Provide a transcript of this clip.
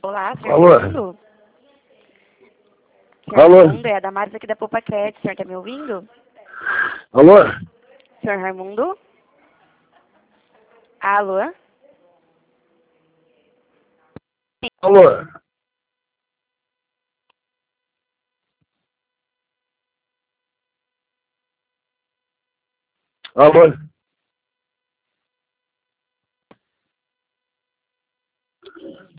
Olá, senhor Alô? Raimundo? Senhor Alô? Raimundo, é a Damares aqui da Poupa Crédito. O senhor tá me ouvindo? Alô? Senhor Raimundo? Alô? Alô? Alô?